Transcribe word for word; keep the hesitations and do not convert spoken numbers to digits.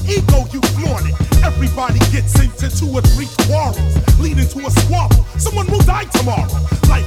ego, you flaunt it. Everybody gets into two or three quarrels, leading to a squabble. Someone will die tomorrow. Life